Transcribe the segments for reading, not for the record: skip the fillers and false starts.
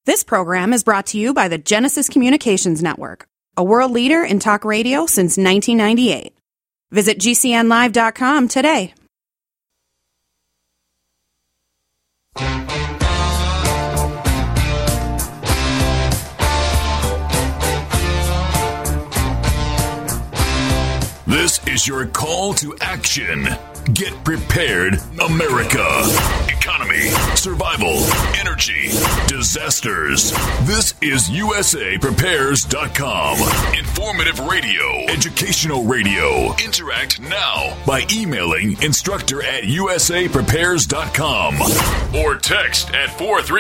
This program is brought to you by the Genesis Communications Network, a world leader in talk radio since 1998. Visit GCNlive.com today. This is your call to action. Get prepared, America. Economy, survival, energy, disasters. This is USAPrepares.com. Informative radio, educational radio. Interact now by emailing instructor@USAPrepares.com or text at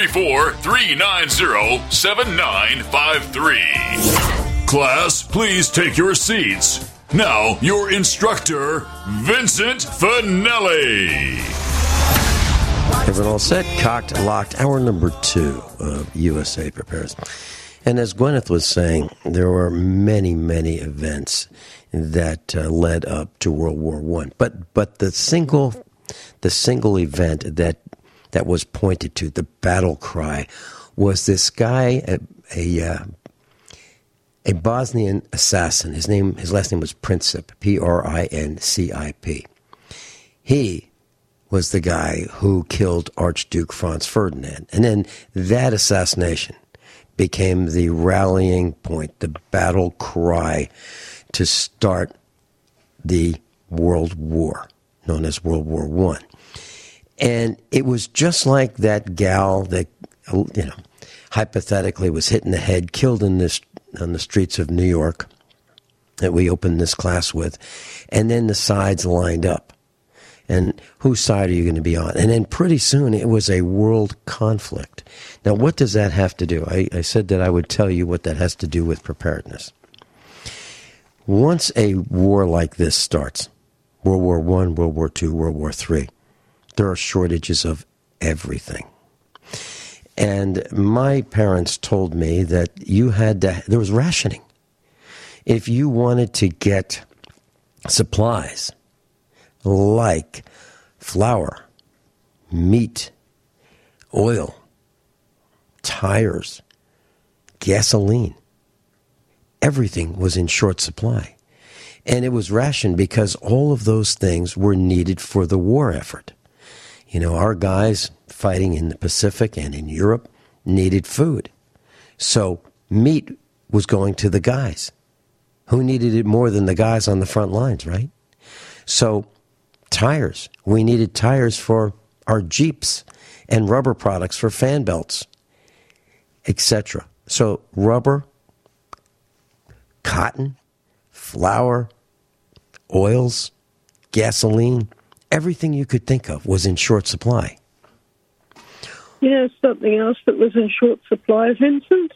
434-390-7953. Class, please take your seats. Now, your instructor, Vincent Finelli. Everyone all set, cocked, locked. Hour number 2 of USA Prepares. And as Gwyneth was saying, there were many, many events that led up to World War I. But the single event that was pointed to, the battle cry, was this guy, a Bosnian assassin. His last name was Princip, Princip. He was the guy who killed Archduke Franz Ferdinand. And then that assassination became the rallying point, the battle cry to start the World War, known as World War I. And it was just like that gal that, hypothetically was hit in the head, killed on the streets of New York that we opened this class with, and then the sides lined up. And whose side are you going to be on? And then pretty soon it was a world conflict. Now, what does that have to do? I said that I would tell you what that has to do with preparedness. Once a war like this starts, World War I, World War II, World War III, there are shortages of everything. And my parents told me that there was rationing. If you wanted to get supplies like flour, meat, oil, tires, gasoline, everything was in short supply. And it was rationed because all of those things were needed for the war effort. Our guys fighting in the Pacific and in Europe needed food. So meat was going to the guys. Who needed it more than the guys on the front lines, right? So tires. We needed tires for our Jeeps and rubber products for fan belts, etc. So rubber, cotton, flour, oils, gasoline, everything you could think of was in short supply. Something else that was in short supply, Vincent?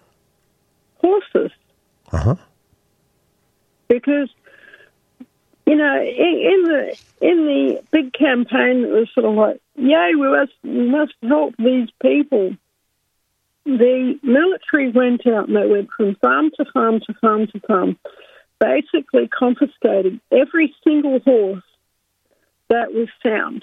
Horses. Uh-huh. Because, in the big campaign that was sort of like, yay, we must help these people, the military went out and they went from farm to farm to farm to farm, basically confiscating every single horse that was found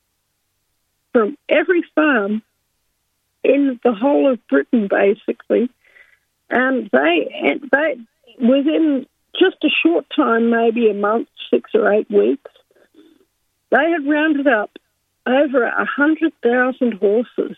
from every farm in the whole of Britain, basically. And they within just a short time, maybe a month, 6 or 8 weeks, they had rounded up over 100,000 horses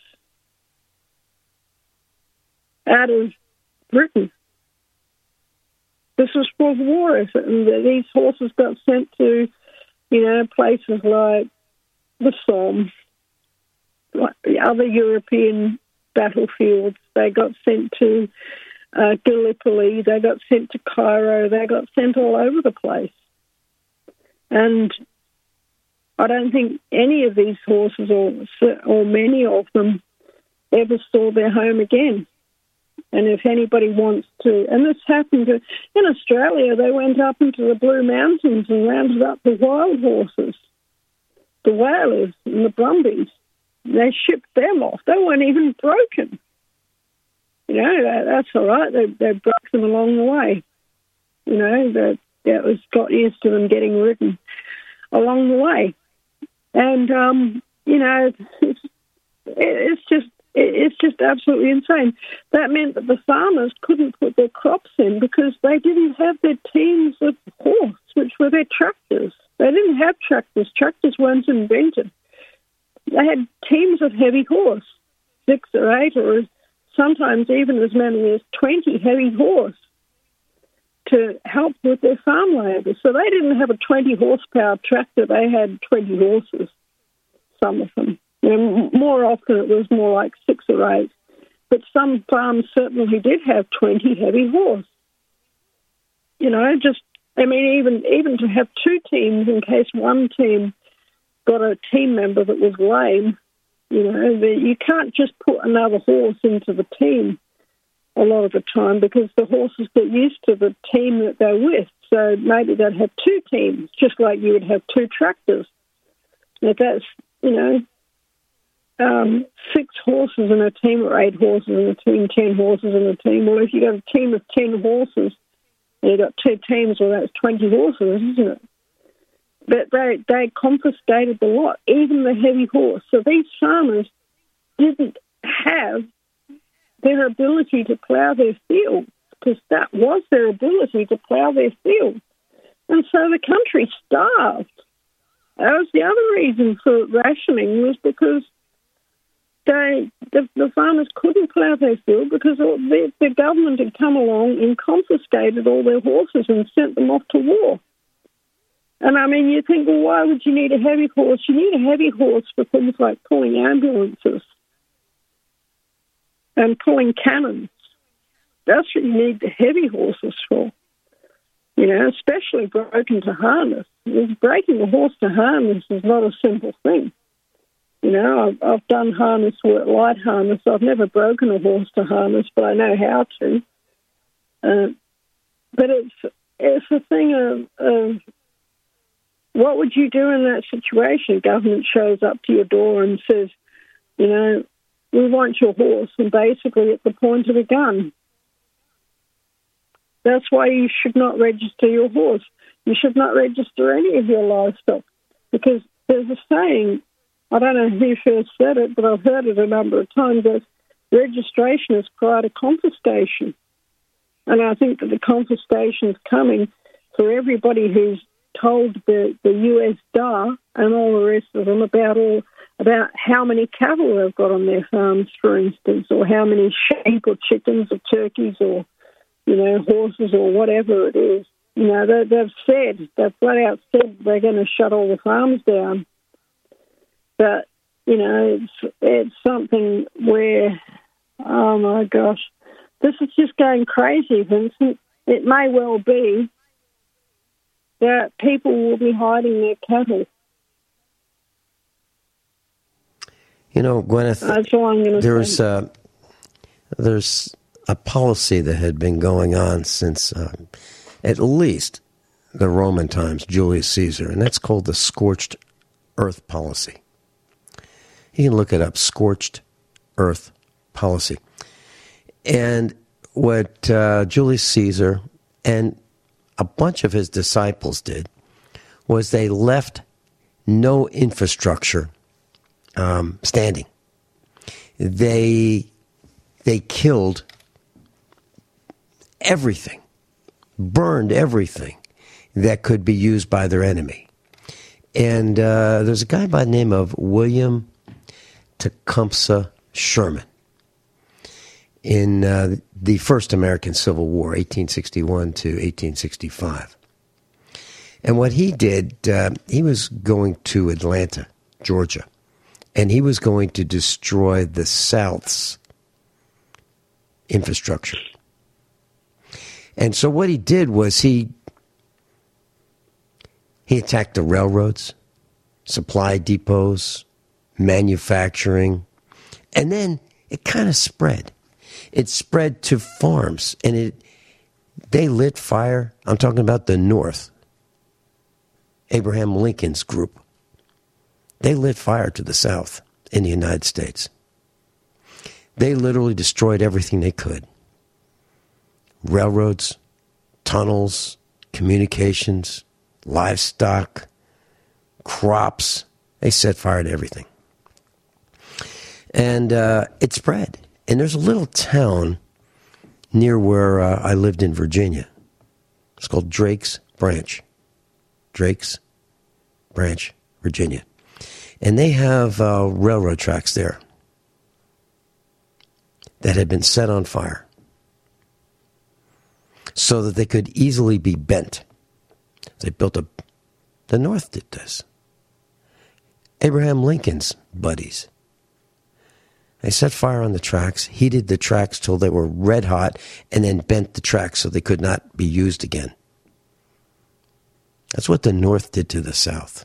out of Britain. This was for war effort, and these horses got sent to places like the Somme, like the other European battlefields. They got sent to Gallipoli, they got sent to Cairo, they got sent all over the place. And I don't think any of these horses, or many of them, ever saw their home again. And if anybody wants to, and this happened in Australia, they went up into the Blue Mountains and rounded up the wild horses, the whalers and the brumbies. They shipped them off. They weren't even broken. That's all right. They broke them along the way. That got used to them getting ridden along the way. And, it's just It's just absolutely insane. That meant that the farmers couldn't put their crops in because they didn't have their teams of horse, which were their tractors. They didn't have tractors. Tractors weren't invented. They had teams of heavy horse, 6 or 8, or sometimes even as many as 20 heavy horse to help with their farm labour. So they didn't have a 20 horsepower tractor. They had 20 horses, some of them. More often it was more like 6 or 8. But some farms certainly did have 20 heavy horse. Even to have 2 teams in case one team got a team member that was lame, you can't just put another horse into the team a lot of the time because the horses get used to the team that they're with. So maybe they'd have 2 teams, just like you would have 2 tractors. If that's, 6 horses in a team or 8 horses in a team, 10 horses in a team. Well, if you got a team of 10 horses and you got 2 teams, well, that's 20 horses, isn't it? But they confiscated the lot, even the heavy horse. So these farmers didn't have their ability to plough their fields because that was their ability to plough their fields. And so the country starved. That was the other reason for rationing, was because the farmers couldn't plough their field because the government had come along and confiscated all their horses and sent them off to war. And you think, well, why would you need a heavy horse? You need a heavy horse for things like pulling ambulances and pulling cannons. That's what you need the heavy horses for. Especially broken to harness. Breaking a horse to harness is not a simple thing. I've done harness work, light harness. I've never broken a horse to harness, but I know how to. But it's a thing of what would you do in that situation? Government shows up to your door and says, we want your horse, and basically at the point of a gun. That's why you should not register your horse. You should not register any of your livestock because there's a saying, I don't know who first said it, but I've heard it a number of times, that registration is prior to confiscation. And I think that the confiscation is coming for everybody who's told the US DA and all the rest of them about how many cattle they've got on their farms, for instance, or how many sheep or chickens or turkeys or, horses or whatever it is. They've flat out said they're going to shut all the farms down. But, it's something where, oh my gosh, this is just going crazy, Vincent. It may well be that people will be hiding their cattle. Gwyneth, that's all I'm going to say. There's a policy that had been going on since at least the Roman times, Julius Caesar, and that's called the scorched earth policy. You can look it up, scorched earth policy. And what Julius Caesar and a bunch of his disciples did was they left no infrastructure standing. They killed everything, burned everything that could be used by their enemy. And there's a guy by the name of William Tecumseh Sherman in the First American Civil War, 1861 to 1865. And what he did, he was going to Atlanta, Georgia, and he was going to destroy the South's infrastructure. And so what he did was he attacked the railroads, supply depots, manufacturing, and then it kind of spread. It spread to farms, and they lit fire. I'm talking about the North, Abraham Lincoln's group. They lit fire to the South in the United States. They literally destroyed everything they could. Railroads, tunnels, communications, livestock, crops. They set fire to everything. And it spread. And there's a little town near where I lived in Virginia. It's called Drake's Branch. Drake's Branch, Virginia. And they have railroad tracks there that had been set on fire so that they could easily be bent. They built the North did this. Abraham Lincoln's buddies. They set fire on the tracks, heated the tracks till they were red hot, and then bent the tracks so they could not be used again. That's what the North did to the South.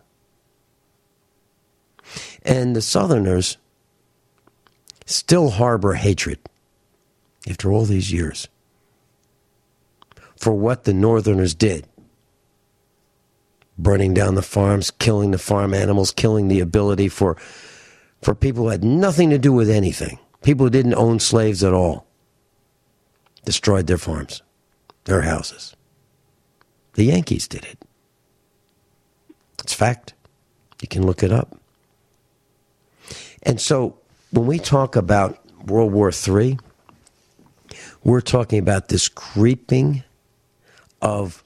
And the Southerners still harbor hatred after all these years for what the Northerners did. Burning down the farms, killing the farm animals, killing the ability for people who had nothing to do with anything. People who didn't own slaves at all. Destroyed their farms, their houses. The Yankees did it. It's fact. You can look it up. And so when we talk about World War III, we're talking about this creeping of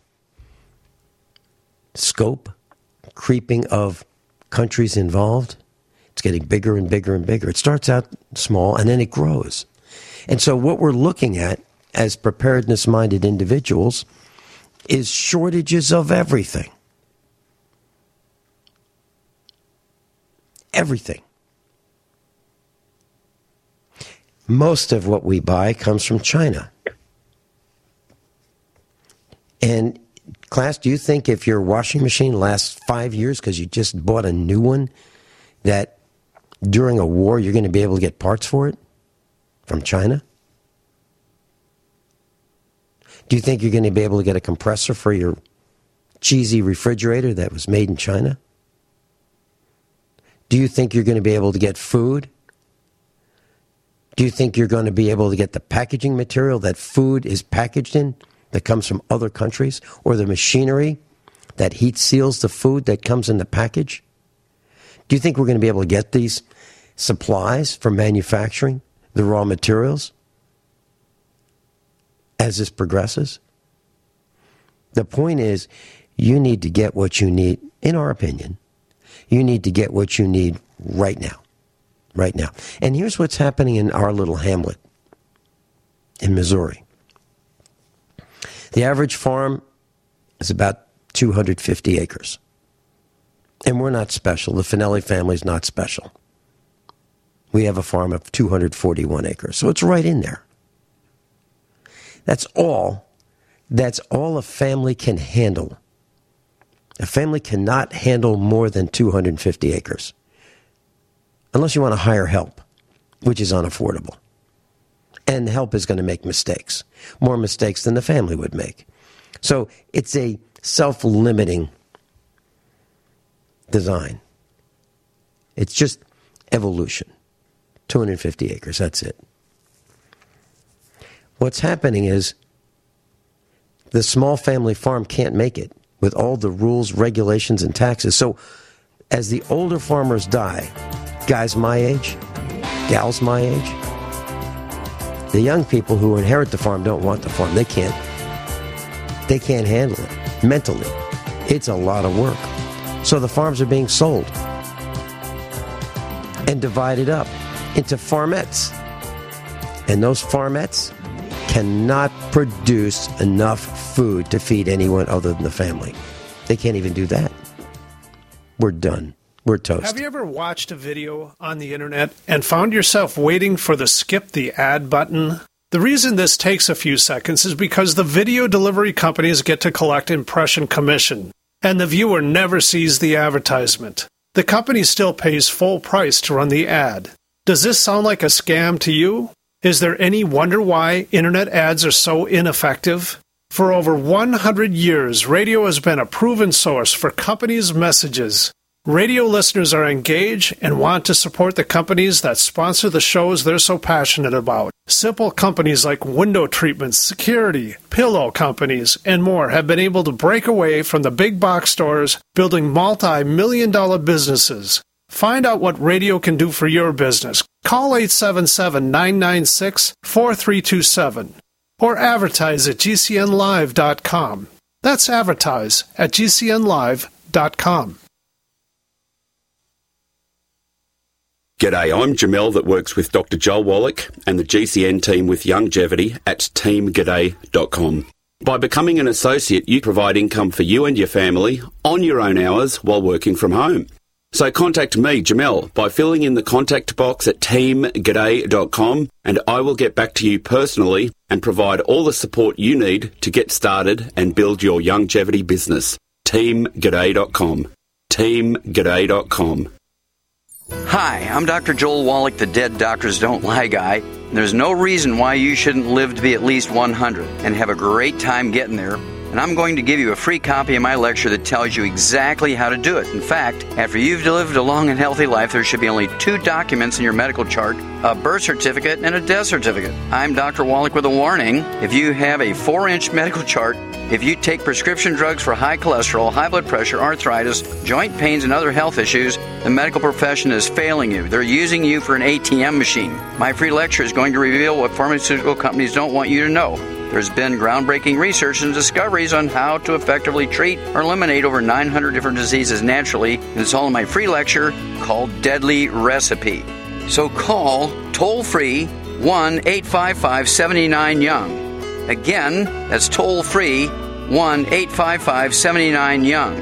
scope, creeping of countries involved. It's getting bigger and bigger and bigger. It starts out small and then it grows. And so what we're looking at as preparedness-minded individuals is shortages of everything. Everything. Most of what we buy comes from China. And class, do you think if your washing machine lasts 5 years because you just bought a new one, that during a war you're going to be able to get parts for it from China? Do you think you're going to be able to get a compressor for your cheesy refrigerator that was made in China? Do you think you're going to be able to get food? Do you think you're going to be able to get the packaging material that food is packaged in that comes from other countries, or the machinery that heat seals the food that comes in the package? Do you think we're going to be able to get these supplies for manufacturing, the raw materials, as this progresses? The point is, you need to get what you need, in our opinion. You need to get what you need right now. Right now. And here's what's happening in our little hamlet in Missouri. The average farm is about 250 acres. And we're not special. The Finelli family is not special. We have a farm of 241 acres. So it's right in there. That's all a family can handle. A family cannot handle more than 250 acres. Unless you want to hire help, which is unaffordable. And help is going to make mistakes. More mistakes than the family would make. So it's a self-limiting design. It's just evolution. 250 acres, that's it. What's happening is the small family farm can't make it with all the rules, regulations, and taxes. So as the older farmers die, guys my age, gals my age, the young people who inherit the farm don't want the farm. They can't handle it mentally. It's a lot of work. So the farms are being sold and divided up into farmettes. And those farmettes cannot produce enough food to feed anyone other than the family. They can't even do that. We're done. We're toast. Have you ever watched a video on the internet and found yourself waiting for the skip the ad button? The reason this takes a few seconds is because the video delivery companies get to collect impression commission, and the viewer never sees the advertisement. The company still pays full price to run the ad. Does this sound like a scam to you? Is there any wonder why internet ads are so ineffective? For over 100 years, radio has been a proven source for companies' messages. Radio listeners are engaged and want to support the companies that sponsor the shows they're so passionate about. Simple companies like window treatments, security, pillow companies, and more have been able to break away from the big box stores, building multi-million-dollar businesses. Find out what radio can do for your business. Call 877-996-4327 or advertise at gcnlive.com. That's advertise at gcnlive.com. G'day, I'm Jamel that works with Dr. Joel Wallach and the GCN team with Longevity at teamg'day.com. By becoming an associate, you provide income for you and your family on your own hours while working from home. So contact me, Jamel, by filling in the contact box at teamg'day.com, and I will get back to you personally and provide all the support you need to get started and build your longevity business. teamg'day.com. teamg'day.com. Hi, I'm Dr. Joel Wallach, the Dead Doctors Don't Lie guy. There's no reason why you shouldn't live to be at least 100 and have a great time getting there. And I'm going to give you a free copy of my lecture that tells you exactly how to do it. In fact, after you've lived a long and healthy life, there should be only 2 documents in your medical chart, a birth certificate and a death certificate. I'm Dr. Wallach with a warning. If you have a 4-inch medical chart, if you take prescription drugs for high cholesterol, high blood pressure, arthritis, joint pains, and other health issues, the medical profession is failing you. They're using you for an ATM machine. My free lecture is going to reveal what pharmaceutical companies don't want you to know. There's been groundbreaking research and discoveries on how to effectively treat or eliminate over 900 different diseases naturally, and it's all in my free lecture called Deadly Recipe. So call toll-free 1-855-79-YOUNG. Again, that's toll-free 1-855-79-YOUNG.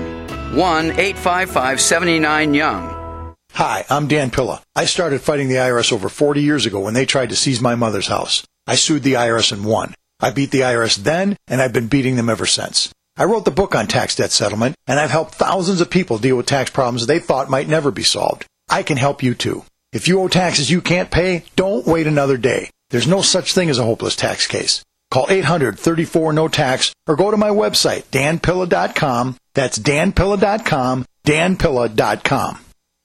1-855-79-YOUNG. Hi, I'm Dan Pilla. I started fighting the IRS over 40 years ago when they tried to seize my mother's house. I sued the IRS and won. I beat the IRS then, and I've been beating them ever since. I wrote the book on tax debt settlement, and I've helped thousands of people deal with tax problems they thought might never be solved. I can help you too. If you owe taxes you can't pay, don't wait another day. There's no such thing as a hopeless tax case. Call 800-34-NO-TAX or go to my website, danpilla.com. That's danpilla.com, danpilla.com.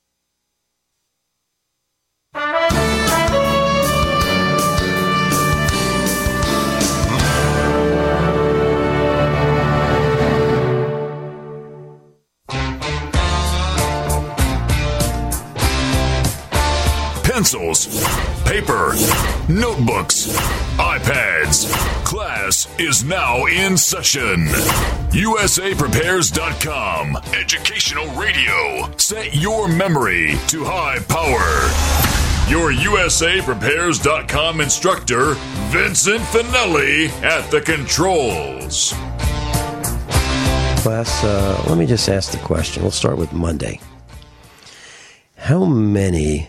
Pencils, paper, notebooks, iPads. Class is now in session. USAPrepares.com. Educational radio. Set your memory to high power. Your USAPrepares.com instructor, Vincent Finelli, at the controls. Class, let me just ask the question. We'll start with Monday. How many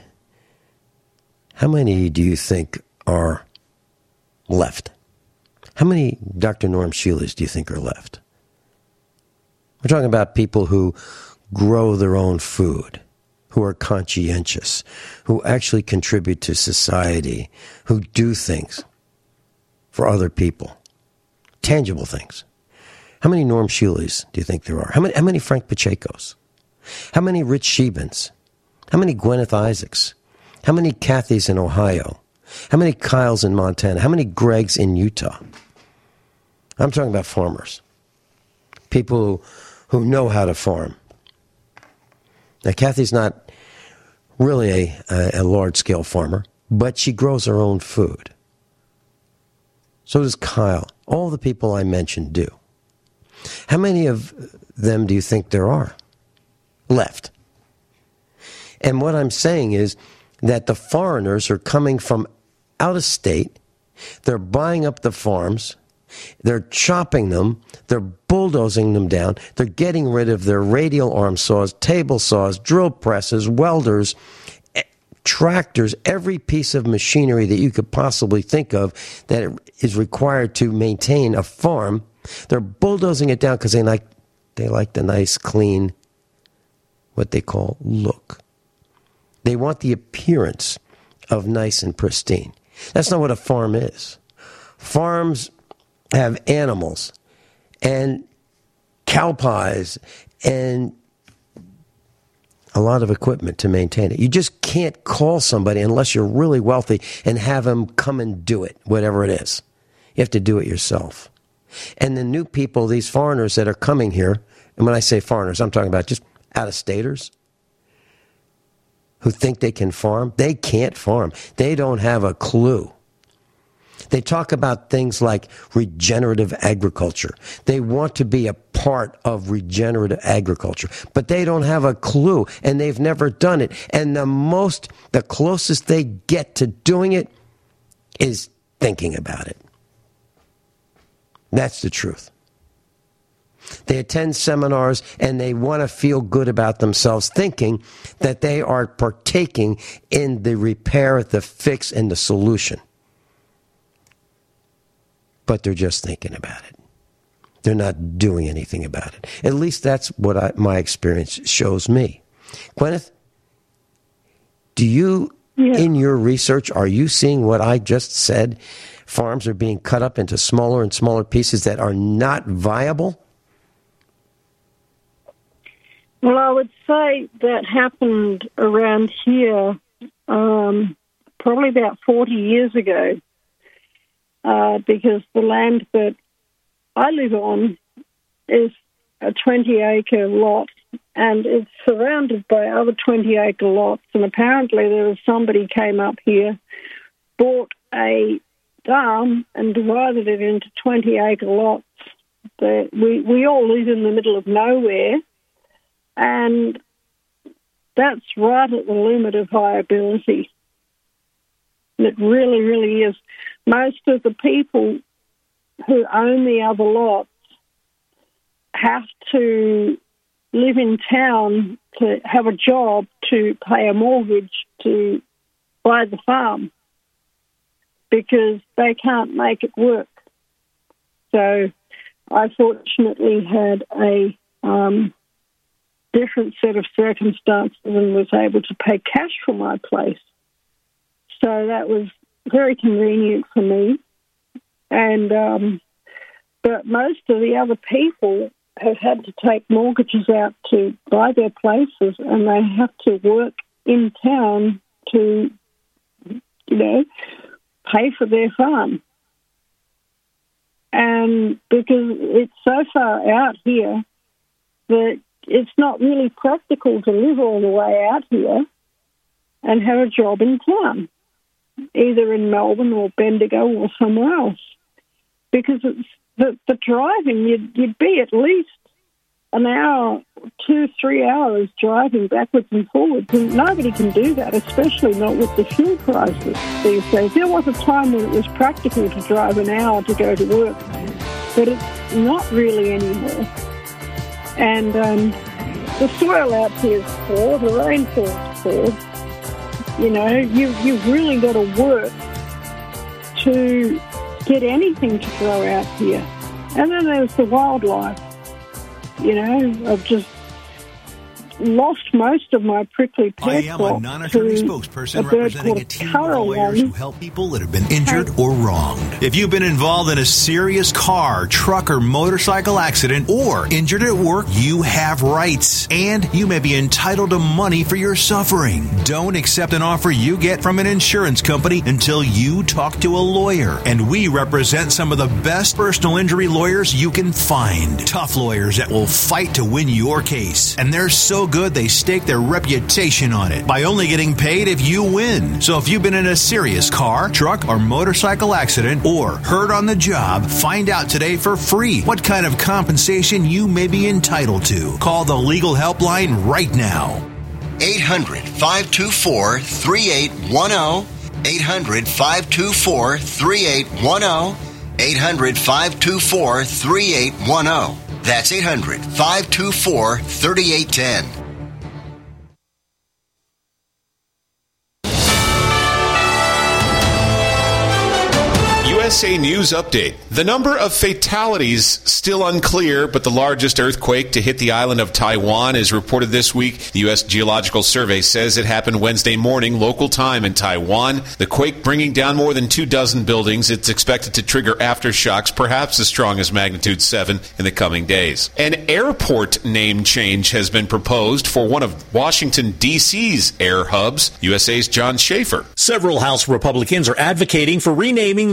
do you think are left? How many Dr. Norm Sheelys do you think are left? We're talking about people who grow their own food, who are conscientious, who actually contribute to society, who do things for other people, tangible things. How many Norm Sheelys do you think there are? How many Frank Pachecos? How many Rich Sheebans? How many Gwyneth Isaacs? How many Kathys in Ohio? How many Kyles in Montana? How many Gregs in Utah? I'm talking about farmers. People who know how to farm. Now, Kathy's not really a large-scale farmer, but she grows her own food. So does Kyle. All the people I mentioned do. How many of them do you think there are left? And what I'm saying is that the foreigners are coming from out of state. They're buying up the farms. They're chopping them. They're bulldozing them down. They're getting rid of their radial arm saws, table saws, drill presses, welders, tractors, every piece of machinery that you could possibly think of that is required to maintain a farm. They're bulldozing it down because they like the nice, clean, what they call look. They want the appearance of nice and pristine. That's not what a farm is. Farms have animals and cow pies and a lot of equipment to maintain it. You just can't call somebody unless you're really wealthy and have them come and do it, whatever it is. You have to do it yourself. And the new people, these foreigners that are coming here, and when I say foreigners, I'm talking about just out-of-staters, who think they can farm. They can't farm. They don't have a clue. They talk about things like regenerative agriculture. They want to be a part of regenerative agriculture, but they don't have a clue, and they've never done it. And the closest they get to doing it is thinking about it. That's the truth. They attend seminars and they want to feel good about themselves, thinking that they are partaking in the repair, the fix, and the solution. But they're just thinking about it. They're not doing anything about it. At least that's what my experience shows me. Gwyneth, do you, in your research, are you seeing what I just said? Farms are being cut up into smaller and smaller pieces that are not viable? Well, I would say that happened around here probably about 40 years ago, because the land that I live on is a 20-acre lot, and it's surrounded by other 20-acre lots. And apparently there was somebody came up here, bought a farm and divided it into 20-acre lots. We all live in the middle of nowhere, and that's right at the limit of viability. It really, really is. Most of the people who own the other lots have to live in town to have a job to pay a mortgage to buy the farm, because they can't make it work. So I fortunately had a different set of circumstances and was able to pay cash for my place. So that was very convenient for me. And but most of the other people have had to take mortgages out to buy their places, and they have to work in town to, pay for their farm. And because it's so far out here that it's not really practical to live all the way out here and have a job in town, either in Melbourne or Bendigo or somewhere else. Because it's the driving, you'd be at least an hour, 2-3 hours driving backwards and forwards. And nobody can do that, especially not with the fuel prices these days. There was a time when it was practical to drive an hour to go to work, but it's not really anymore. And the soil out here is poor, the rainfall is poor. You've really got to work to get anything to grow out here. And then there's the wildlife. I've just lost most of my prickly pear I am a non-attorney spokesperson representing a team of lawyers who help people that have been injured or wronged. If you've been involved in a serious car, truck, or motorcycle accident or injured at work, you have rights, and you may be entitled to money for your suffering. Don't accept an offer you get from an insurance company until you talk to a lawyer. And we represent some of the best personal injury lawyers you can find. Tough lawyers that will fight to win your case. And they're so good they stake their reputation on it by only getting paid if you win. So if you've been in a serious car, truck, or motorcycle accident or hurt on the job, find out today for free what kind of compensation you may be entitled to. Call the legal helpline right now. 800-524-3810. 800-524-3810. 800-524-3810. That's 800-524-3810. USA News Update. The number of fatalities still unclear, but the largest earthquake to hit the island of Taiwan is reported this week. The U.S. Geological Survey says it happened Wednesday morning, local time in Taiwan. The quake bringing down more than 24 buildings. It's expected to trigger aftershocks, perhaps as strong as magnitude 7 in the coming days. An airport name change has been proposed for one of Washington, D.C.'s air hubs. USA's John Schaefer. Several House Republicans are advocating for renaming the largest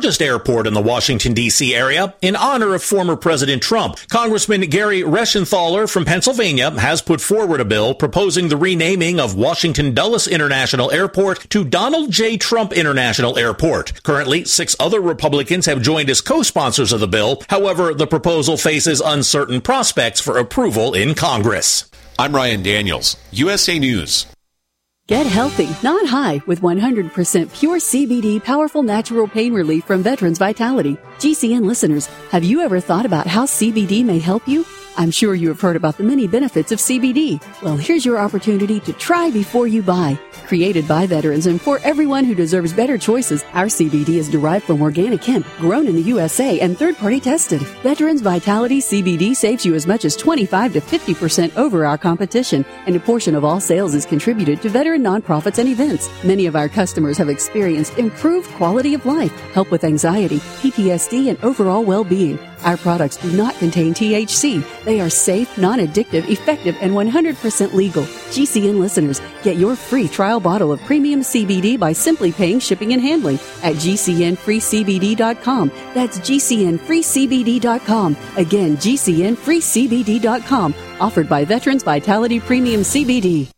largest airport in the Washington, D.C. area in honor of former President Trump. Congressman Gary Reschenthaler from Pennsylvania has put forward a bill proposing the renaming of Washington Dulles International Airport to Donald J. Trump International Airport. Currently, 6 other Republicans have joined as co-sponsors of the bill. However, the proposal faces uncertain prospects for approval in Congress. I'm Ryan Daniels, USA News. Get healthy, not high, with 100% pure CBD powerful natural pain relief from Veterans Vitality. GCN listeners, have you ever thought about how CBD may help you? I'm sure you have heard about the many benefits of CBD. Well, here's your opportunity to try before you buy. Created by veterans and for everyone who deserves better choices, our CBD is derived from organic hemp, grown in the USA and third-party tested. Veterans Vitality CBD saves you as much as 25 to 50% over our competition, and a portion of all sales is contributed to veteran nonprofits and events. Many of our customers have experienced improved quality of life, help with anxiety, PTSD, and overall well-being. Our products do not contain THC. They are safe, non-addictive, effective, and 100% legal. GCN listeners, get your free trial bottle of premium CBD by simply paying shipping and handling at GCNFreeCBD.com. That's GCNFreeCBD.com. Again, GCNFreeCBD.com. Offered by Veterans Vitality Premium CBD.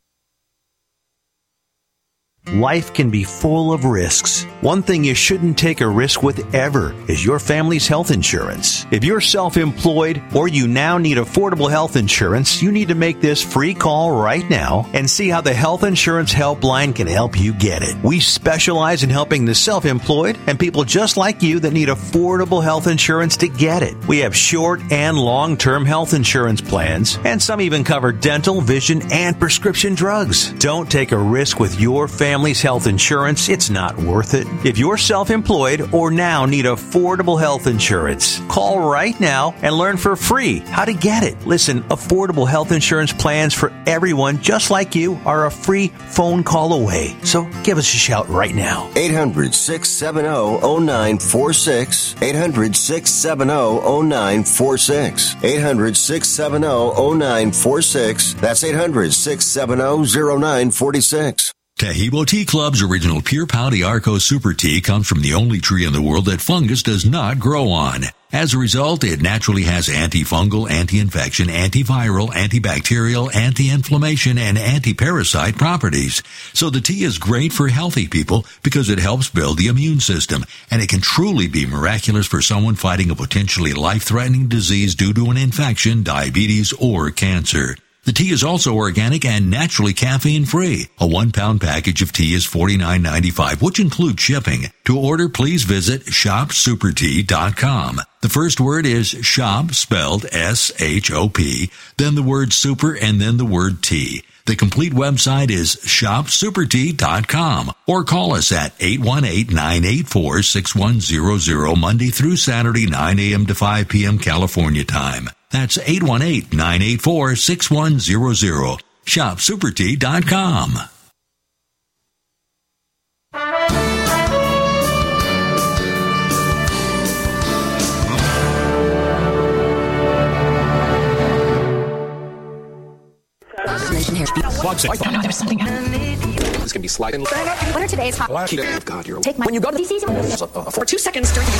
Life can be full of risks. One thing you shouldn't take a risk with ever is your family's health insurance. If you're self-employed or you now need affordable health insurance, you need to make this free call right now and see how the Health Insurance Helpline can help you get it. We specialize in helping the self-employed and people just like you that need affordable health insurance to get it. We have short and long-term health insurance plans, and some even cover dental, vision, and prescription drugs. Don't take a risk with your family's health insurance. It's not worth it. If you're self-employed or now need affordable health insurance, call right now and learn for free how to get it. Listen, affordable health insurance plans for everyone just like you are a free phone call away. So give us a shout right now. 800-670-0946. 800-670-0946. 800-670-0946. That's 800-670-0946. Tahibo Tea Club's original Pure Pau d'Arco Super Tea comes from the only tree in the world that fungus does not grow on. As a result, it naturally has antifungal, anti-infection, antiviral, antibacterial, anti-inflammation, and anti-parasite properties. So the tea is great for healthy people because it helps build the immune system, and it can truly be miraculous for someone fighting a potentially life-threatening disease due to an infection, diabetes, or cancer. The tea is also organic and naturally caffeine-free. A 1-pound package of tea is $49.95, which includes shipping. To order, please visit shopsupertea.com. The first word is shop, spelled S-H-O-P, then the word super, and then the word tea. The complete website is shopsupertea.com, or call us at 818-984-6100 Monday through Saturday, 9 a.m. to 5 p.m. California time. That's 818-984-6100. ShopSuperTea.com. There's something. This can be sliding. What are today's hot? God, you're take my. When you go to the DC for 2 seconds during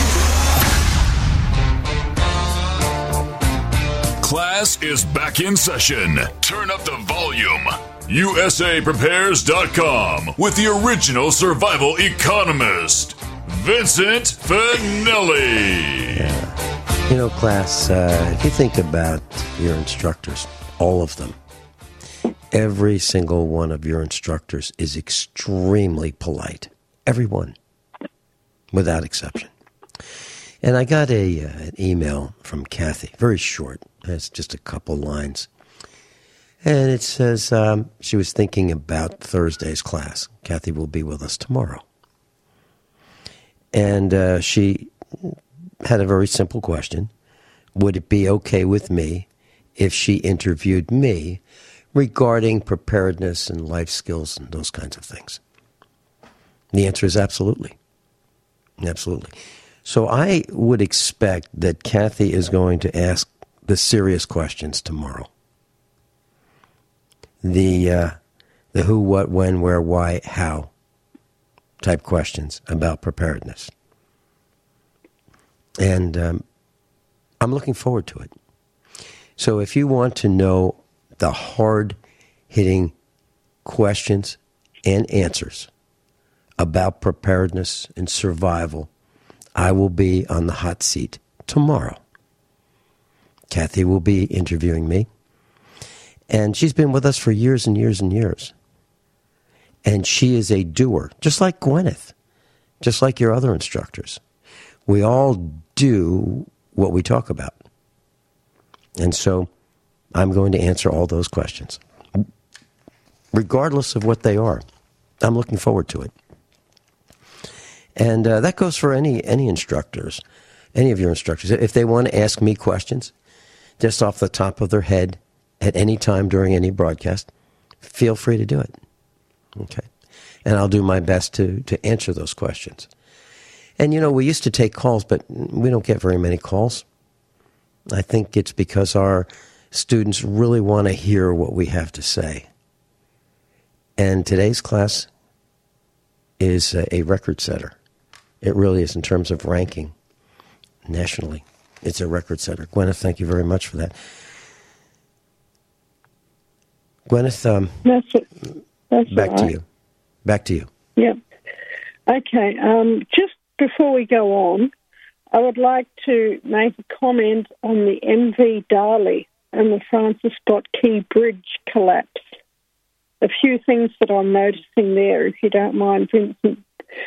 Class is back in session. Turn up the volume. USAPrepares.com with the original survival economist, Vincent Finelli. Yeah. You know, class, if you think about your instructors, all of them, every single one of your instructors is extremely polite. Every one, without exception. And I got an email from Kathy, very short. It's just a couple lines. And it says she was thinking about Thursday's class. Kathy will be with us tomorrow. And she had a very simple question. Would it be okay with me if she interviewed me regarding preparedness and life skills and those kinds of things? The answer is absolutely. Absolutely. So I would expect that Kathy is going to ask the serious questions tomorrow. The who, what, when, where, why, how type questions about preparedness. And I'm looking forward to it. So if you want to know the hard-hitting questions and answers about preparedness and survival, I will be on the hot seat tomorrow. Kathy will be interviewing me. And she's been with us for years and years and years. And she is a doer, just like Gwyneth, just like your other instructors. We all do what we talk about. And so I'm going to answer all those questions, regardless of what they are. I'm looking forward to it. And that goes for any instructors, any of your instructors. If they want to ask me questions just off the top of their head at any time during any broadcast, feel free to do it. Okay. And I'll do my best to answer those questions. And, we used to take calls, but we don't get very many calls. I think it's because our students really want to hear what we have to say. And today's class is a record setter. It really is in terms of ranking nationally. It's a record setter. Gwyneth, thank you very much for that. Gwyneth, that's back right. to you. Back to you. Yeah. Okay. Just before we go on, I would like to make a comment on the MV Darley and the Francis Scott Key Bridge collapse. A few things that I'm noticing there, if you don't mind, Vincent.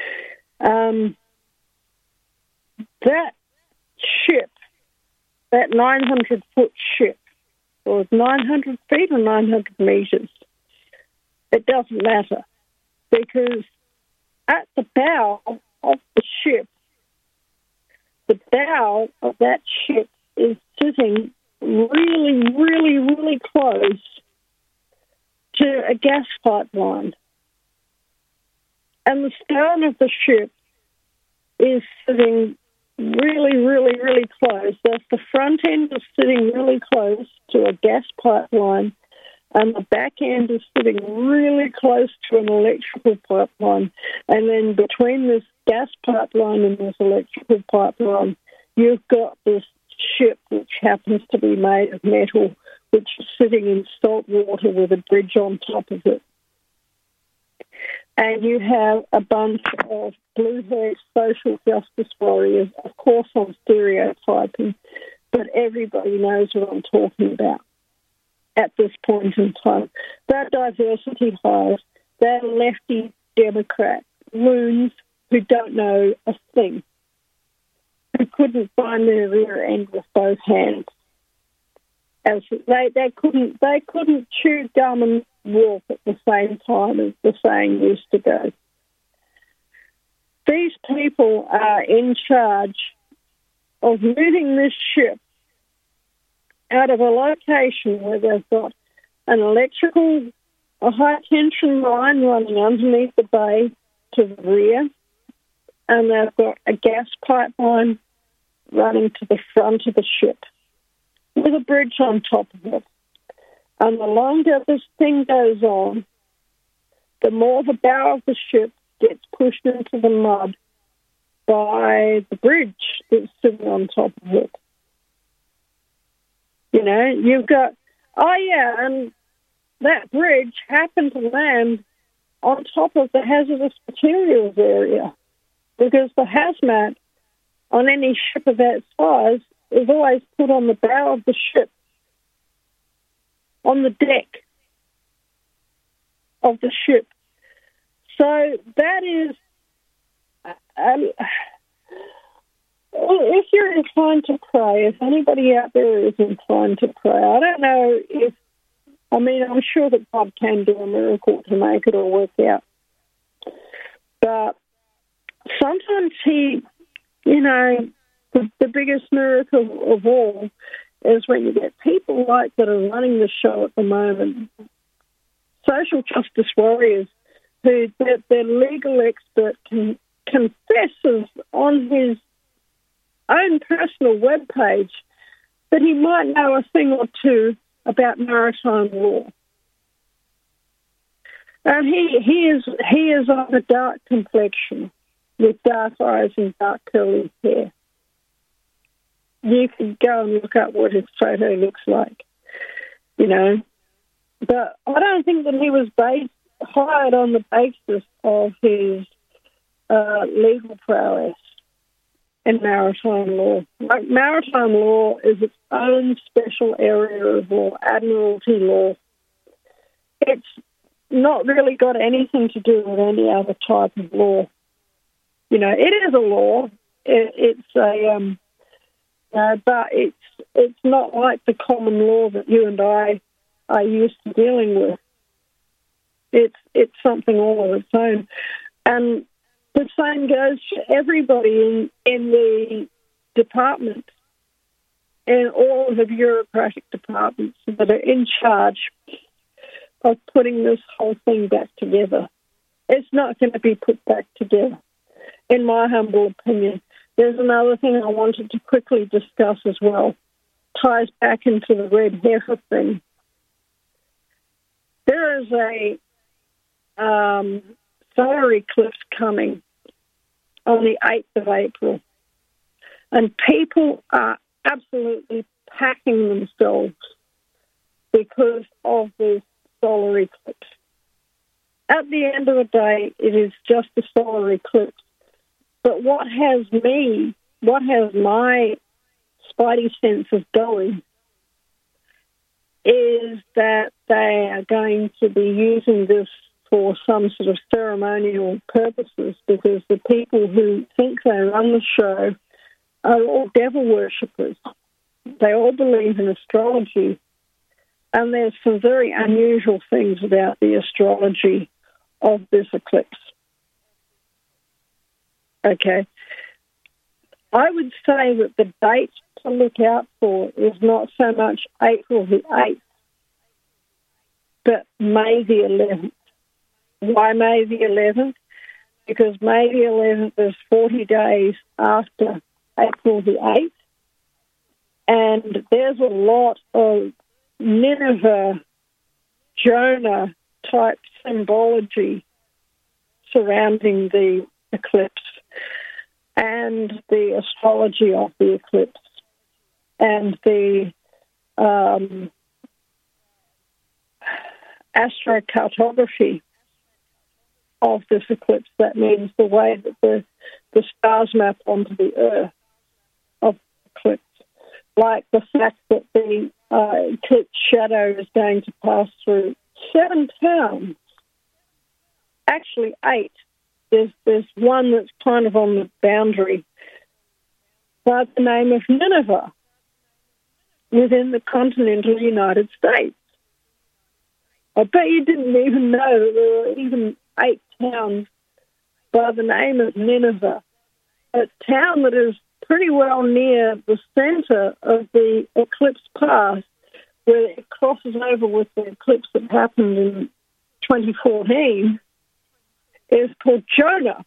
That ship, that 900-foot ship, was 900 feet or 900 meters. It doesn't matter, because at the bow of the ship, the bow of that ship is sitting really, really, really close to a gas pipeline. And the stern of the ship is sitting really, really, really close. The front end is sitting really close to a gas pipeline, and the back end is sitting really close to an electrical pipeline. And then between this gas pipeline and this electrical pipeline, you've got this ship which happens to be made of metal, which is sitting in salt water with a bridge on top of it. And you have a bunch of blue-haired social justice warriors. Of course, I'm stereotyping, but everybody knows what I'm talking about at this point in time. They're diversity hires. They're lefty Democrat loons who don't know a thing, who couldn't find their rear end with both hands. As they couldn't chew gum and walk at the same time, as the saying used to go. These people are in charge of moving this ship out of a location where they've got a high-tension line running underneath the bay to the rear, and they've got a gas pipeline running to the front of the ship with a bridge on top of it. And the longer this thing goes on, the more the bow of the ship gets pushed into the mud by the bridge that's sitting on top of it. You've got, and that bridge happened to land on top of the hazardous materials area, because the hazmat on any ship of that size is always put on the bow of the ship, on the deck of the ship. So that is, if you're inclined to pray, if anybody out there is inclined to pray, I don't know I'm sure that God can do a miracle to make it all work out. But sometimes the biggest miracle of all is when you get people like that are running the show at the moment, social justice warriors, who their legal expert confesses on his own personal webpage that he might know a thing or two about maritime law. And he is of a dark complexion with dark eyes and dark curly hair. you can go and look up what his photo looks like, But I don't think that he was hired on the basis of his legal prowess in maritime law. Like, maritime law is its own special area of law, admiralty law. It's not really got anything to do with any other type of law. It is a law. But it's not like the common law that you and I are used to dealing with. It's something all of its own, and the same goes for everybody in the department, in all of the bureaucratic departments that are in charge of putting this whole thing back together. It's not going to be put back together, in my humble opinion. There's another thing I wanted to quickly discuss as well. Ties back into the red heifer thing. There is a solar eclipse coming on the 8th of April, and people are absolutely packing themselves because of this solar eclipse. At the end of the day, it is just a solar eclipse. But what has my spidey senses going is that they are going to be using this for some sort of ceremonial purposes, because the people who think they run the show are all devil worshippers. They all believe in astrology, and there's some very unusual things about the astrology of this eclipse. Okay. I would say that the date to look out for is not so much April the 8th, but May the 11th. Why May the 11th? Because May the 11th is 40 days after April the 8th, and there's a lot of Nineveh, Jonah type symbology surrounding the eclipse and the astrology of the eclipse and the astrocartography of this eclipse. That means the way that the stars map onto the Earth of the eclipse, like the fact that the eclipse shadow is going to pass through 7 towns, actually 8. There's one that's kind of on the boundary by the name of Nineveh within the continental United States. I bet you didn't even know that there were even 8 towns by the name of Nineveh, a town that is pretty well near the center of the eclipse path, where it crosses over with the eclipse that happened in 2014, is called Jonah.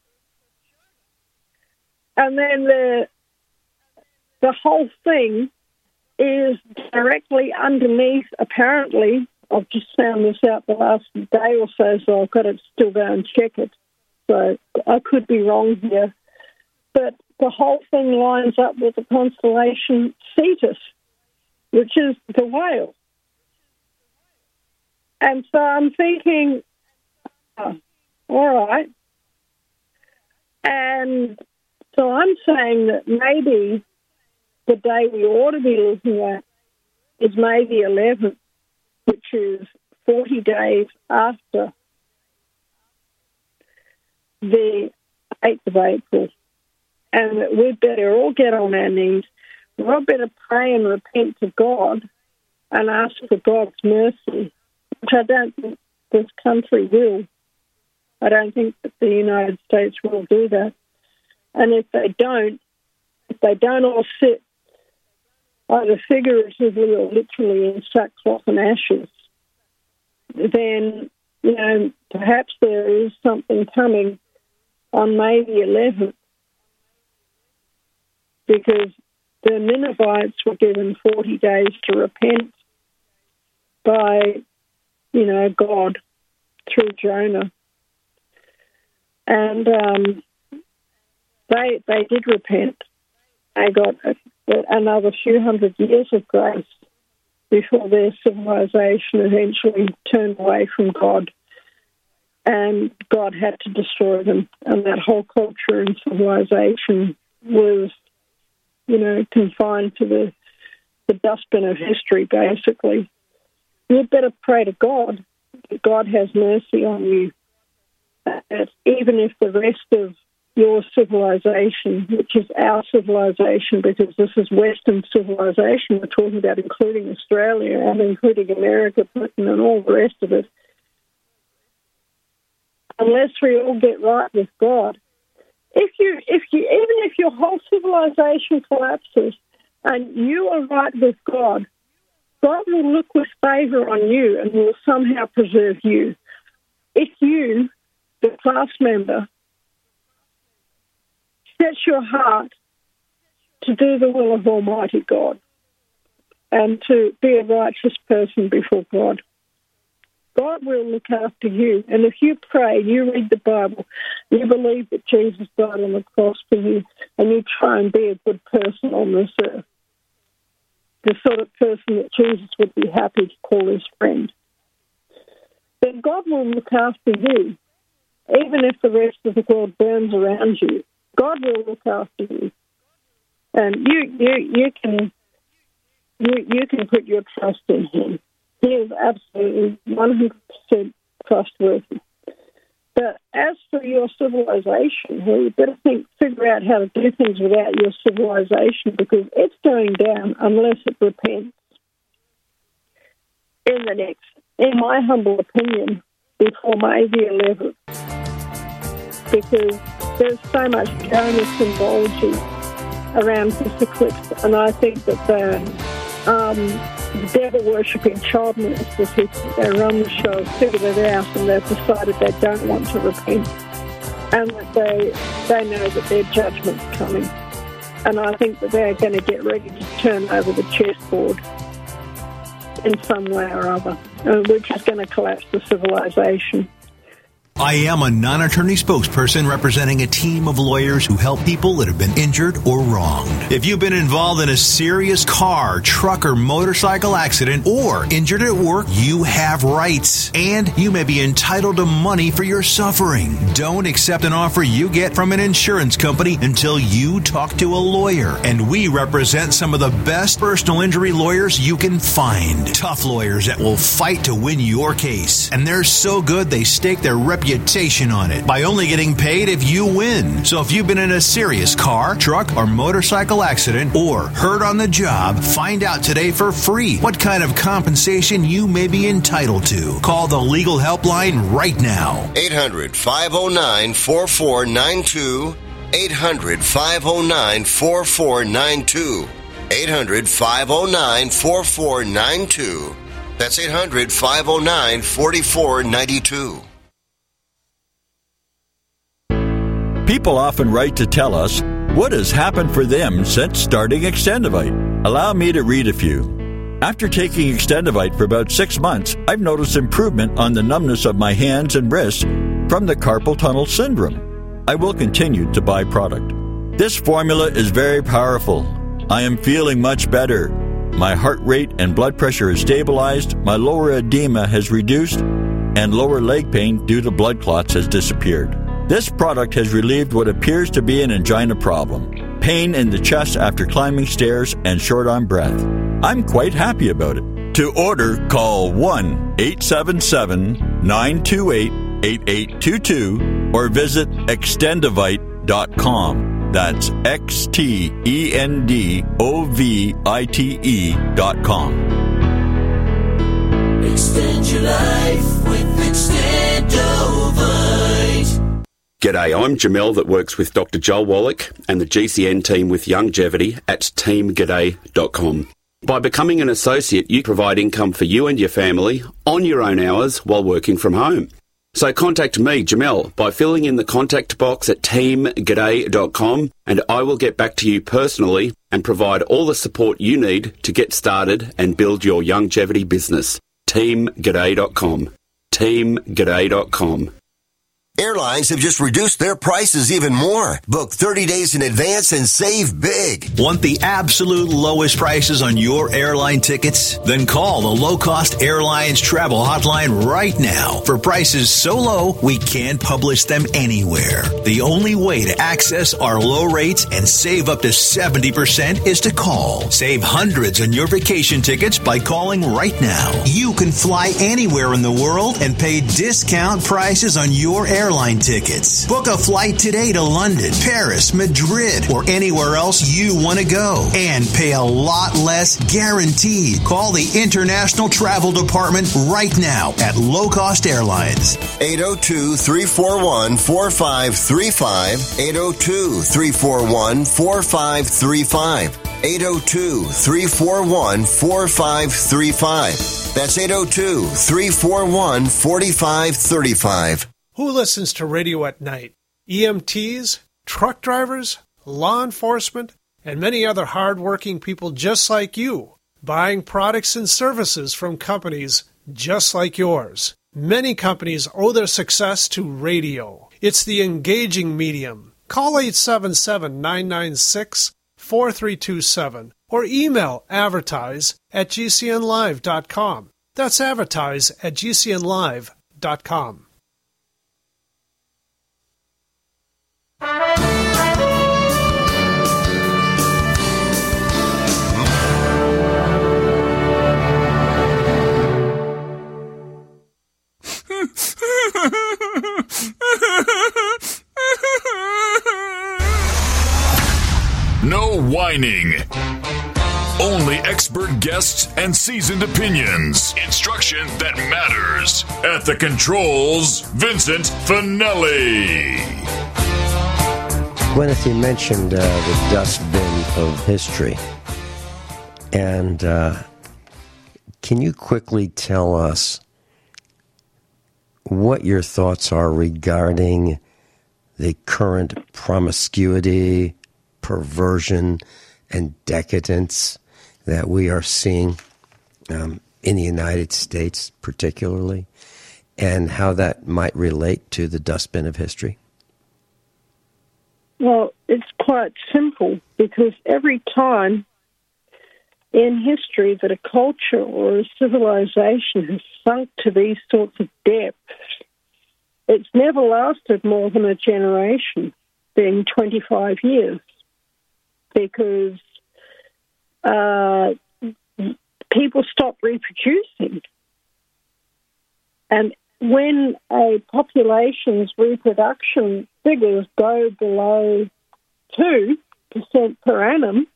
And then the whole thing is directly underneath, apparently. I've just found this out the last day or so I've got to still go and check it. So I could be wrong here. But the whole thing lines up with the constellation Cetus, which is the whale. And so I'm thinking, all right. And so I'm saying that maybe the day we ought to be looking at is May the 11th, which is 40 days after the 8th of April. And that we'd better all get on our knees. We all better pray and repent to God and ask for God's mercy, which I don't think this country will. I don't think that the United States will do that. And if they don't all sit either figuratively or literally in sackcloth and ashes, then, perhaps there is something coming on May the 11th, because the Ninevites were given 40 days to repent by, God through Jonah. And they did repent. They got another few hundred years of grace before their civilization eventually turned away from God, and God had to destroy them. And that whole culture and civilization was, confined to the dustbin of history, basically. You'd better pray to God that God has mercy on you. Even if the rest of your civilization, which is our civilization, because this is Western civilization, we're talking about including Australia and including America, Britain, and all the rest of it, unless we all get right with God, even if your whole civilization collapses and you are right with God, God will look with favor on you and will somehow preserve you. If you, the class member, set your heart to do the will of Almighty God and to be a righteous person before God, God will look after you. And if you pray, you read the Bible, you believe that Jesus died on the cross for you, and you try and be a good person on this earth, the sort of person that Jesus would be happy to call his friend, then God will look after you. Even if the rest of the world burns around you, God will look after you. And you can put your trust in him. He is absolutely 100% trustworthy. But as for your civilization, well, you better figure out how to do things without your civilization, because it's going down unless it repents. In my humble opinion, before May the 11th, because there's so much donor symbology around this eclipse, and I think that the devil-worshipping child ministers who run the show figured it out, and they've decided they don't want to repent, and that they know that their judgment's coming. And I think that they're going to get ready to turn over the chessboard in some way or other, which is going to collapse the civilization. I am a non-attorney spokesperson representing a team of lawyers who help people that have been injured or wronged. If you've been involved in a serious car, truck, or motorcycle accident or injured at work, you have rights, and you may be entitled to money for your suffering. Don't accept an offer you get from an insurance company until you talk to a lawyer, and we represent some of the best personal injury lawyers you can find. Tough lawyers that will fight to win your case, and they're so good they stake their reputation on it by only getting paid if you win. So if you've been in a serious car, truck, or motorcycle accident or hurt on the job, find out today for free what kind of compensation you may be entitled to. Call the legal helpline right now. 800-509-4492. 800-509-4492. 800-509-4492. That's 800-509-4492. People often write to tell us what has happened for them since starting Extendivite. Allow me to read a few. After taking Extendivite for about 6 months, I've noticed improvement on the numbness of my hands and wrists from the carpal tunnel syndrome. I will continue to buy product. This formula is very powerful. I am feeling much better. My heart rate and blood pressure is stabilized, my lower edema has reduced, and lower leg pain due to blood clots has disappeared. This product has relieved what appears to be an angina problem, pain in the chest after climbing stairs, and short on breath. I'm quite happy about it. To order, call 1-877-928-8822 or visit Extendivite.com. That's XTENDOVITE.com. Extend your life with Extendovite. G'day, I'm Jamel that works with Dr. Joel Wallach and the GCN team with Longevity at teamg'day.com. By becoming an associate, you provide income for you and your family on your own hours while working from home. So contact me, Jamel, by filling in the contact box at teamg'day.com, and I will get back to you personally and provide all the support you need to get started and build your longevity business. teamg'day.com. teamg'day.com. Airlines have just reduced their prices even more. Book 30 days in advance and save big. Want the absolute lowest prices on your airline tickets? Then call the Low Cost Airlines Travel Hotline right now for prices so low we can't publish them anywhere. The only way to access our low rates and save up to 70% is to call. Save hundreds on your vacation tickets by calling right now. You can fly anywhere in the world and pay discount prices on your airline tickets. Book a flight today to London, Paris, Madrid, or anywhere else you want to go and pay a lot less guaranteed. Call the International Travel Department right now at Low Cost Airlines. 802-341-4535. 802-341-4535. 802-341-4535. That's 802-341-4535. Who listens to radio at night? EMTs, truck drivers, law enforcement, and many other hard-working people just like you, buying products and services from companies just like yours. Many companies owe their success to radio. It's the engaging medium. Call 877-996-4327 or email advertise@gcnlive.com. That's advertise@gcnlive.com. No whining. Only expert guests and seasoned opinions. Instruction that matters. At the controls, Vincent Finelli. Gwyneth, you mentioned the dustbin of history. And can you quickly tell us what your thoughts are regarding the current promiscuity, perversion, and decadence that we are seeing in the United States particularly, and how that might relate to the dustbin of history? Well, it's quite simple, because every time in history that a culture or a civilization has sunk to these sorts of depths, it's never lasted more than a generation, being 25 years, because people stop reproducing. And when a population's reproduction figures go below 2% per annum,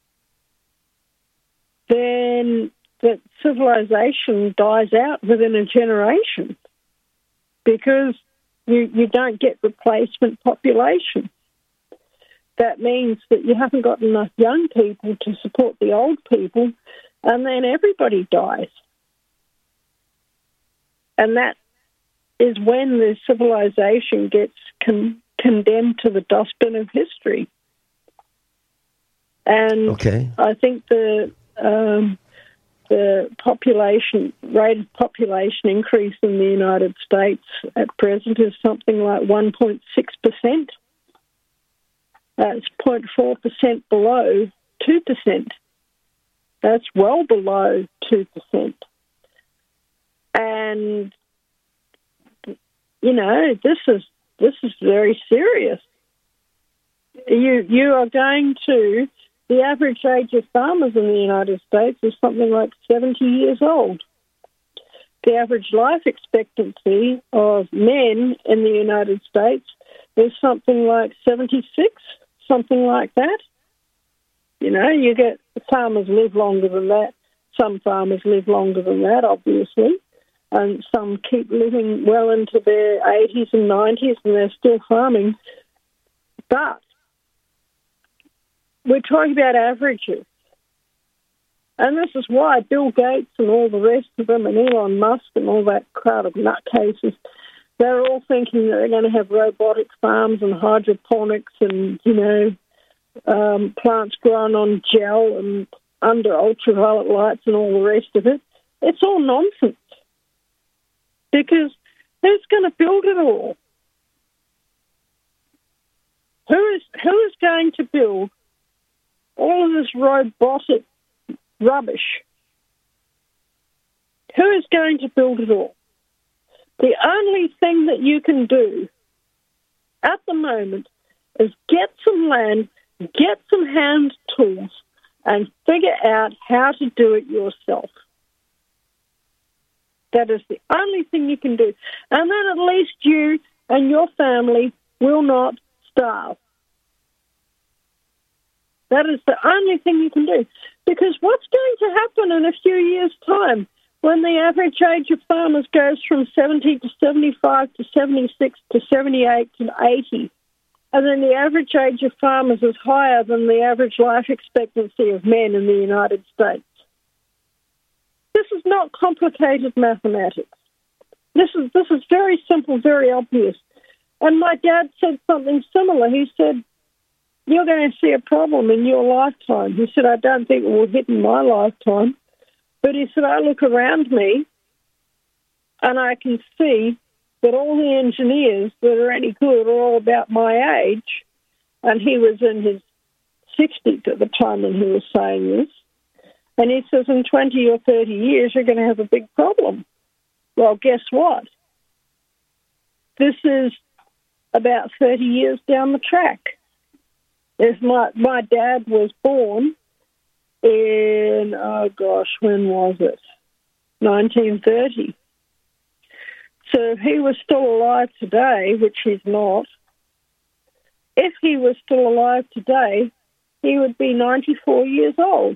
then that civilization dies out within a generation, because you don't get replacement population. That means that you haven't got enough young people to support the old people, and then everybody dies. And that is when the civilization gets condemned to the dustbin of history. And I think the population rate of population increase in the United States at present is something like 1.6%. That's 0.4% below 2%. That's well below 2%. And you know, this is very serious. You are going to, the average age of farmers in the United States is something like 70 years old. The average life expectancy of men in the United States is something like 76, something like that. You know, you get farmers live longer than that. Some farmers live longer than that, obviously. And some keep living well into their 80s and 90s, and they're still farming. But we're talking about averages. And this is why Bill Gates and all the rest of them, and Elon Musk and all that crowd of nutcases, they're all thinking that they're going to have robotic farms and hydroponics and, you know, plants grown on gel and under ultraviolet lights and all the rest of it. It's all nonsense. Because who's going to build it all? Who is going to build all of this robotic rubbish? Who is going to build it all? The only thing that you can do at the moment is get some land, get some hand tools, and figure out how to do it yourself. That is the only thing you can do. And then at least you and your family will not starve. That is the only thing you can do. Because what's going to happen in a few years' time when the average age of farmers goes from 70 to 75 to 76 to 78 to 80, and then the average age of farmers is higher than the average life expectancy of men in the United States? This is not complicated mathematics. This is very simple, very obvious. And my dad said something similar. He said, "You're going to see a problem in your lifetime." He said, "I don't think it will hit in my lifetime." But he said, "I look around me and I can see that all the engineers that are any good are all about my age." And he was in his 60s at the time when he was saying this. And he says, in 20 or 30 years, you're going to have a big problem. Well, guess what? This is about 30 years down the track. My dad was born in, when was it? 1930. So if he was still alive today, which he's not, if he was still alive today, he would be 94 years old.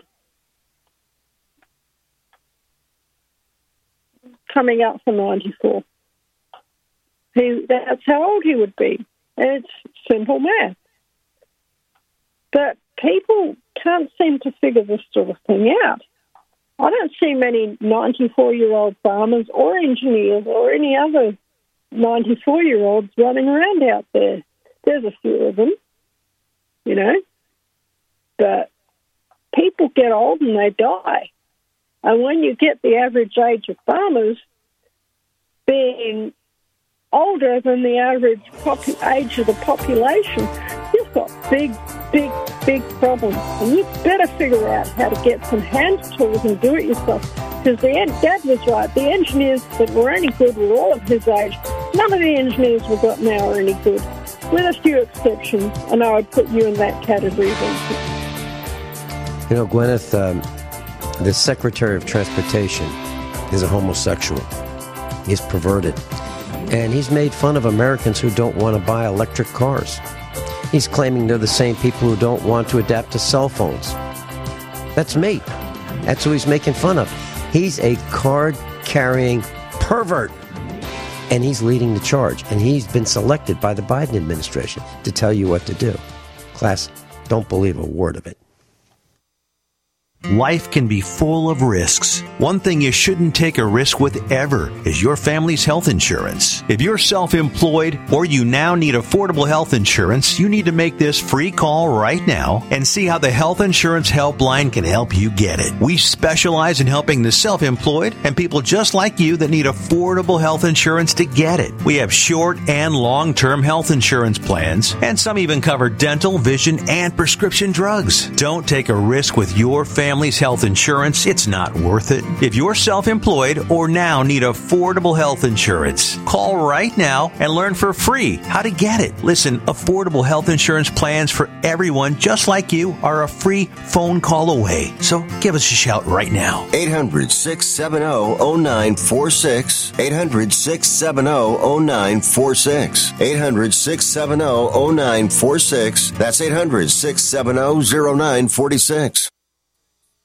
Coming up for 94. That's how old he would be. It's simple math. But people can't seem to figure this sort of thing out. I don't see many 94-year-old farmers or engineers or any other 94-year-olds running around out there. There's a few of them, you know. But people get old and they die. And when you get the average age of farmers being older than the average age of the population, you've got big problems. And you better figure out how to get some hand tools and do it yourself. Because Dad was right. The engineers that were any good were all of his age. None of the engineers we've got now are any good, with a few exceptions. And I would put you in that category. You know, Gwyneth, the Secretary of Transportation is a homosexual. He's perverted. And he's made fun of Americans who don't want to buy electric cars. He's claiming they're the same people who don't want to adapt to cell phones. That's me. That's who he's making fun of. He's a card-carrying pervert. And he's leading the charge. And he's been selected by the Biden administration to tell you what to do. Class, don't believe a word of it. Life can be full of risks. One thing you shouldn't take a risk with ever is your family's health insurance. If you're self-employed or you now need affordable health insurance, you need to make this free call right now and see how the Health Insurance Helpline can help you get it. We specialize in helping the self-employed and people just like you that need affordable health insurance to get it. We have short and long-term health insurance plans, and some even cover dental, vision, and prescription drugs. Don't take a risk with your family's health insurance. It's not worth it. If you're self-employed or now need affordable health insurance, call right now and learn for free how to get it. Listen, affordable health insurance plans for everyone just like you are a free phone call away. So give us a shout right now. 800-670-0946. 800-670-0946. 800-670-0946. That's 800-670-0946.